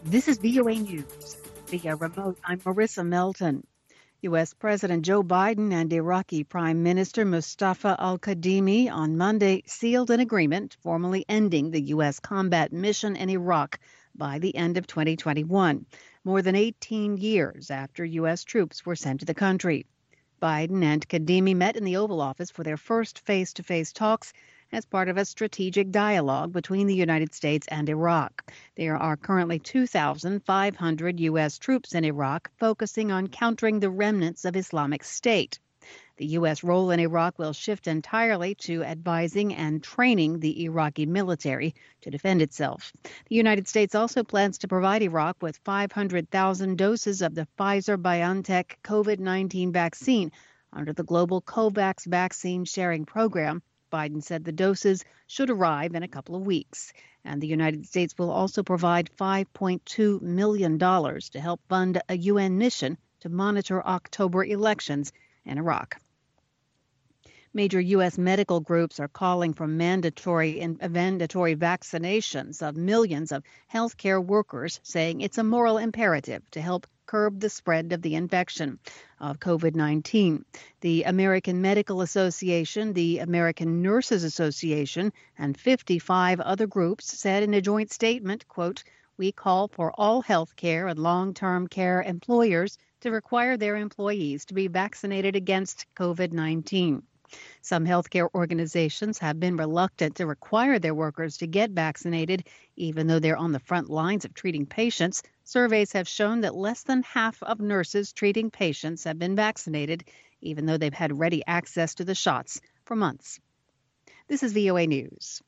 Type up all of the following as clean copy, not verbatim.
This is VOA News. Via remote, I'm Marissa Melton. U.S. President Joe Biden and Iraqi Prime Minister Mustafa al-Kadhimi on Monday sealed an agreement formally ending the U.S. combat mission in Iraq by the end of 2021, more than 18 years after U.S. troops were sent to the country. Biden and Kadhimi met in the Oval Office for their first face-to-face talks as part of a strategic dialogue between the United States and Iraq. There are currently 2,500 U.S. troops in Iraq focusing on countering the remnants of Islamic State. The U.S. role in Iraq will shift entirely to advising and training the Iraqi military to defend itself. The United States also plans to provide Iraq with 500,000 doses of the Pfizer-BioNTech COVID-19 vaccine under the global COVAX vaccine sharing program. Biden said the doses should arrive in a couple of weeks. And the United States will also provide $5.2 million to help fund a UN mission to monitor October elections in Iraq. Major U.S. medical groups are calling for mandatory vaccinations of millions of healthcare workers, saying it's a moral imperative to help curb the spread of the infection of COVID-19. The American Medical Association, the American Nurses Association, and 55 other groups said in a joint statement, quote, "We call for all healthcare and long-term care employers to require their employees to be vaccinated against COVID-19. Some healthcare organizations have been reluctant to require their workers to get vaccinated, even though they're on the front lines of treating patients. Surveys have shown that less than half of nurses treating patients have been vaccinated, even though they've had ready access to the shots for months." This is VOA News.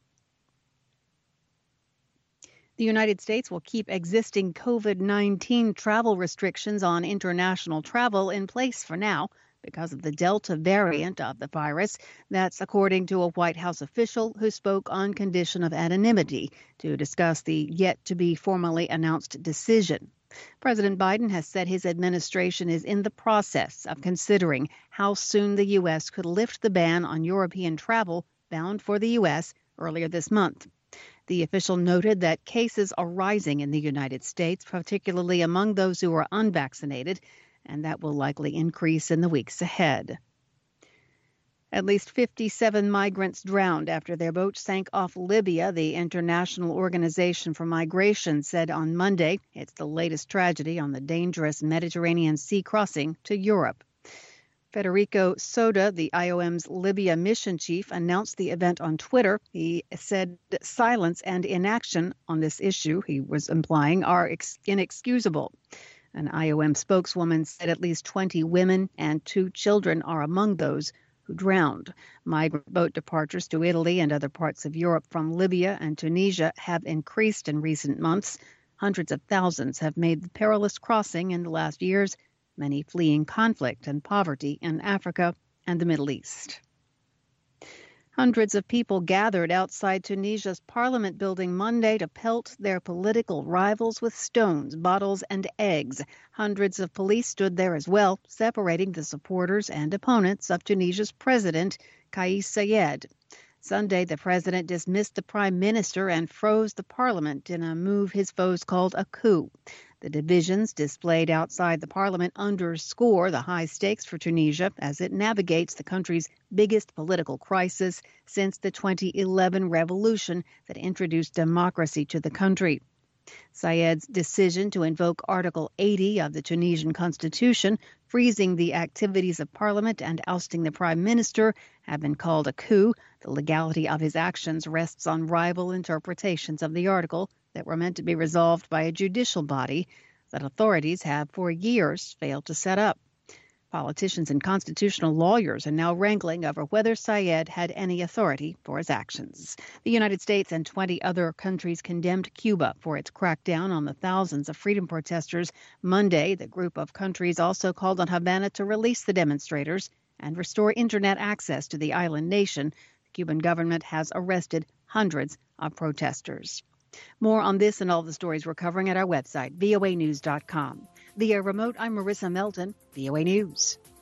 The United States will keep existing COVID-19 travel restrictions on international travel in place for now, because of the Delta variant of the virus. That's according to a White House official who spoke on condition of anonymity to discuss the yet-to-be formally announced decision. President Biden has said his administration is in the process of considering how soon the U.S. could lift the ban on European travel bound for the U.S. earlier this month. The official noted that cases are rising in the United States, particularly among those who are unvaccinated, and that will likely increase in the weeks ahead. At least 57 migrants drowned after their boat sank off Libya, the International Organization for Migration said on Monday. It's the latest tragedy on the dangerous Mediterranean Sea crossing to Europe. Federico Soda, the IOM's Libya mission chief, announced the event on Twitter. He said silence and inaction on this issue, he was implying, are inexcusable. An IOM spokeswoman said at least 20 women and 2 children are among those who drowned. Migrant boat departures to Italy and other parts of Europe from Libya and Tunisia have increased in recent months. Hundreds of thousands have made the perilous crossing in the last years, many fleeing conflict and poverty in Africa and the Middle East. Hundreds of people gathered outside Tunisia's parliament building Monday to pelt their political rivals with stones, bottles, and eggs. Hundreds of police stood there as well, separating the supporters and opponents of Tunisia's president, Kais Saied. Sunday, the president dismissed the prime minister and froze the parliament in a move his foes called a coup. The divisions displayed outside the parliament underscore the high stakes for Tunisia as it navigates the country's biggest political crisis since the 2011 revolution that introduced democracy to the country. Saied's decision to invoke Article 80 of the Tunisian constitution, freezing the activities of parliament and ousting the prime minister, have been called a coup. The legality of his actions rests on rival interpretations of the article that were meant to be resolved by a judicial body that authorities have for years failed to set up. Politicians and constitutional lawyers are now wrangling over whether Saied had any authority for his actions. The United States and 20 other countries condemned Cuba for its crackdown on the thousands of freedom protesters Monday. The group of countries also called on Havana to release the demonstrators and restore internet access to the island nation. The Cuban government has arrested hundreds of protesters. More on this and all the stories we're covering at our website, voanews.com. Via remote, I'm Marissa Melton, VOA News.